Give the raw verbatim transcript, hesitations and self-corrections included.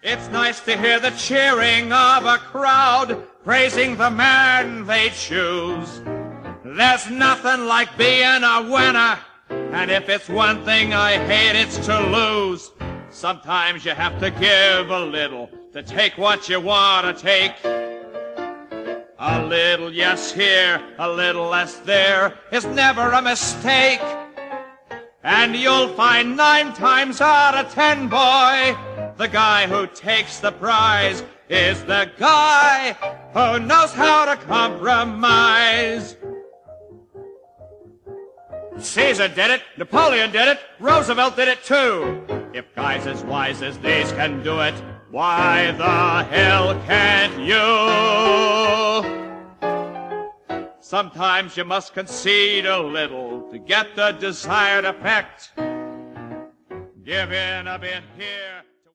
It's nice to hear the cheering of a crowd, praising the man they choose. There's nothing like being a winner, and if it's one thing I hate, it's to lose. Sometimes you have to give a little to take what you want to take. A little yes here, a little less there is never a mistake. And you'll find nine times out of ten, boy, the guy who takes the prize is the guy who knows how to compromise. Caesar did it, Napoleon did it, Roosevelt did it too. If guys as wise as these can do it, why the hell can't you? Sometimes you must concede a little to get the desired effect. Give in a bit here.